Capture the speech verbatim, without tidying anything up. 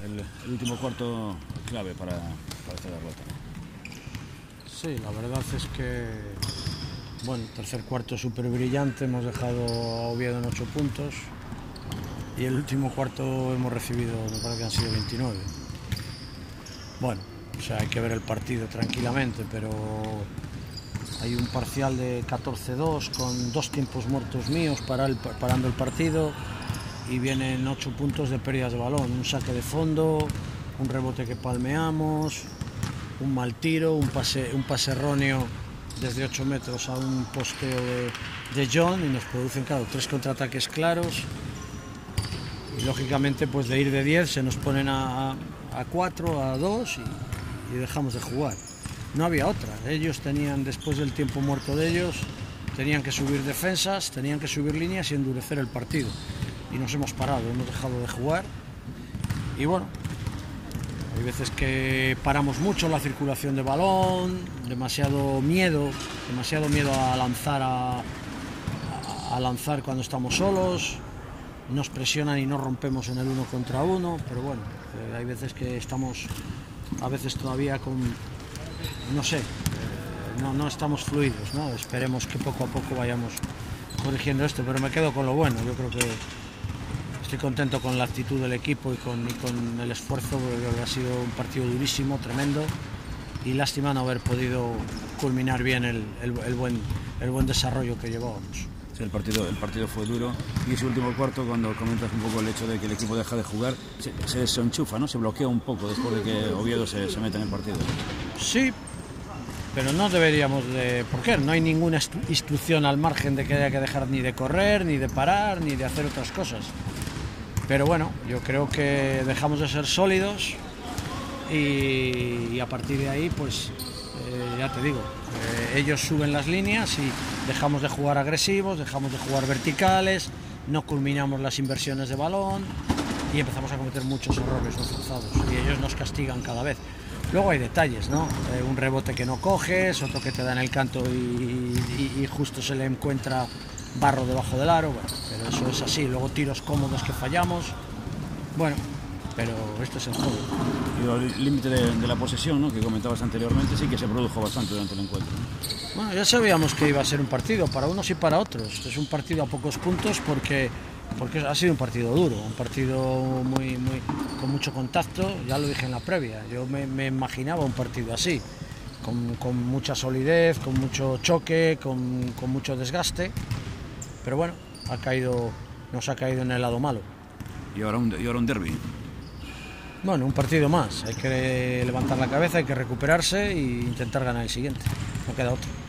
el, el último cuarto clave para, para esta derrota. Sí, la verdad es que, bueno, tercer cuarto súper brillante, hemos dejado a Oviedo en ocho puntos y el último cuarto hemos recibido, me parece que han sido veintinueve. Bueno, o sea, hay que ver el partido tranquilamente, pero hay un parcial de catorce dos con dos tiempos muertos míos para el, parando el partido y vienen ocho puntos de pérdidas de balón, un saque de fondo, un rebote que palmeamos, un mal tiro, un pase, un pase erróneo desde ocho metros a un posteo de, de John y nos producen, claro, tres contraataques claros y lógicamente pues de ir de diez se nos ponen a, a cuatro, a dos y, y dejamos de jugar. No había otra, ellos tenían, después del tiempo muerto de ellos, tenían que subir defensas, tenían que subir líneas y endurecer el partido y nos hemos parado, hemos dejado de jugar y bueno, hay veces que paramos mucho la circulación de balón, demasiado miedo, demasiado miedo a lanzar a, a, a lanzar cuando estamos solos, nos presionan y no rompemos en el uno contra uno, pero bueno, eh, hay veces que estamos a veces todavía con, no sé, eh, no, no estamos fluidos, ¿no? Esperemos que poco a poco vayamos corrigiendo esto, pero me quedo con lo bueno, yo creo que estoy contento con la actitud del equipo y con, y con el esfuerzo, porque creo que ha sido un partido durísimo, tremendo, y lástima no haber podido culminar bien el, el, el, buen, el buen desarrollo que llevábamos. Sí, el partido, el partido fue duro y ese último cuarto, cuando comentas un poco el hecho de que el equipo deja de jugar, se, se desenchufa, ¿no? Se bloquea un poco después de que Oviedo se, se mete en el partido. Sí, pero no deberíamos de... ¿Por qué? No hay ninguna instrucción al margen de que haya que dejar ni de correr, ni de parar, ni de hacer otras cosas. Pero bueno, yo creo que dejamos de ser sólidos y, y a partir de ahí, pues eh, ya te digo, eh, ellos suben las líneas y dejamos de jugar agresivos, dejamos de jugar verticales, no culminamos las inversiones de balón y empezamos a cometer muchos errores no forzados y ellos nos castigan cada vez. Luego hay detalles, ¿no? Eh, un rebote que no coges, otro que te da en el canto y, y, y justo se le encuentra barro debajo del aro, bueno, pero eso es así. Luego tiros cómodos que fallamos, bueno, pero esto es el juego. Y el límite de, de la posesión, ¿no?, que comentabas anteriormente, sí que se produjo bastante durante el encuentro, ¿no? Bueno, ya sabíamos que iba a ser un partido para unos y para otros. Es un partido a pocos puntos porque, porque ha sido un partido duro, un partido muy, muy, con mucho contacto, ya lo dije en la previa, yo me, me imaginaba un partido así, con, con mucha solidez, con mucho choque, con, con mucho desgaste. Pero bueno, ha caído, nos ha caído en el lado malo. Y ahora un, y ahora un derbi. Bueno, un partido más. Hay que levantar la cabeza, hay que recuperarse e intentar ganar el siguiente. No queda otro.